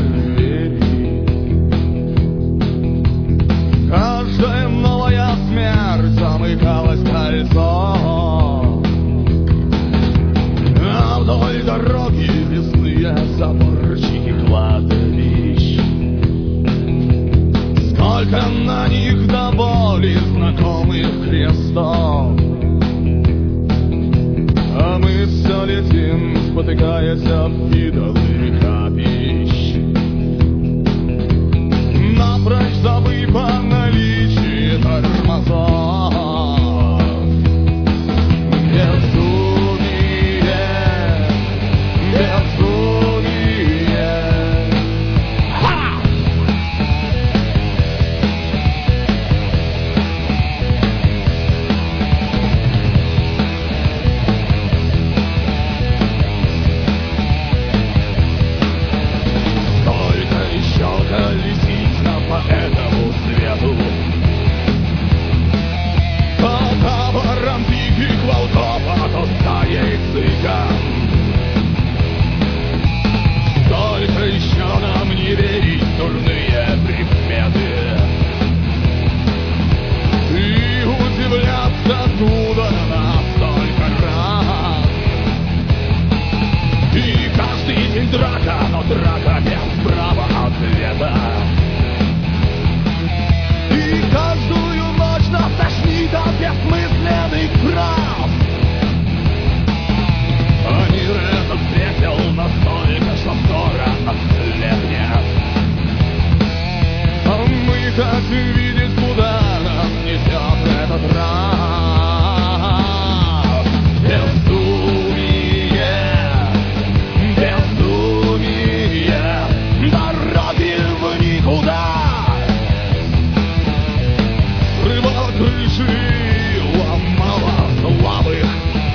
двери. Каждая новая смерть замыкалась кольцом, а вдоль дороги лесные заборчики кладбищ. Сколько на них до боли знакомых крестов, а мы все летим, спотыкаясь об идолы капищ, напрочь забыв о наличии тормозов. Безумие, безумие. Ха! Только еще колесить нам по этому свету, по таборам диких волков, а то стаей цыган. Только еще нам не верить в дурные приметы и удивляться, откуда нас столько раз. И каждый день драка, но драка без права ответа. И каждую ночь нас тошнит от бессмысленных прав. А мир этот весел настолько, что скоро ослепнет. А мы хотим видеть, куда нас несет этот раз. Безумие, безумие, дороги в никуда. Срывала крыши, ломала слабых,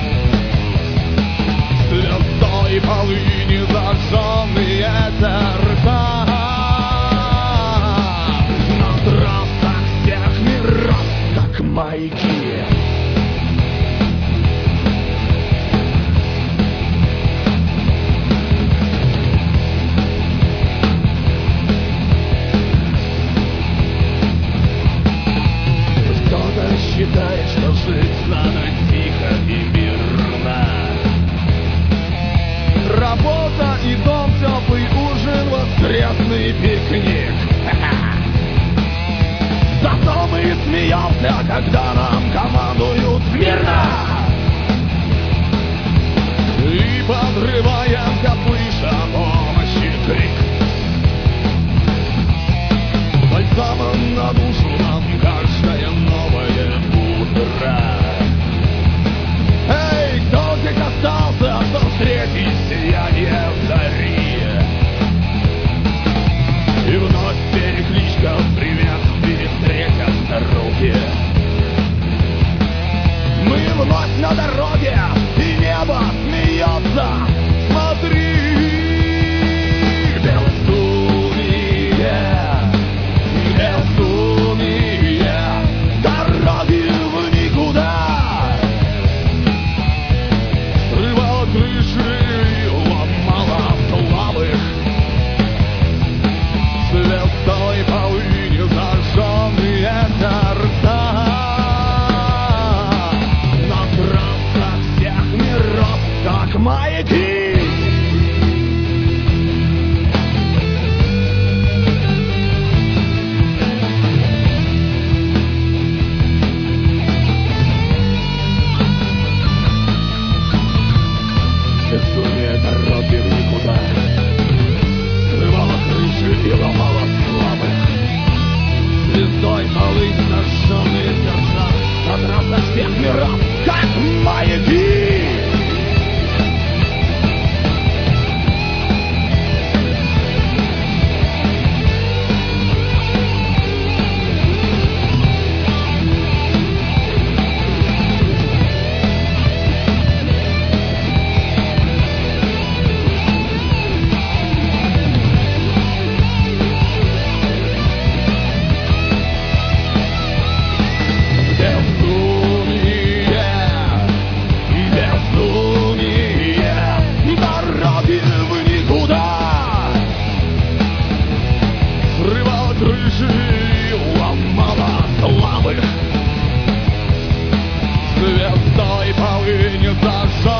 слезой полыни зажженные сердца. На трассах всех миров, как маяки. Кто-то считает, что жить надо тихо и мирно. Работа и дом, теплый ужин, воскресный пикник. Зато мы смеемся, когда нам командуют мирно. И подрываемся, слыша помощи крик. Бальзамом на душу нам каждое новое утро. Эй, кто здесь остался, кто встретит сияние зари? И вновь перекличка, привет, перестрелка руки. славы звездой полыни зажжет.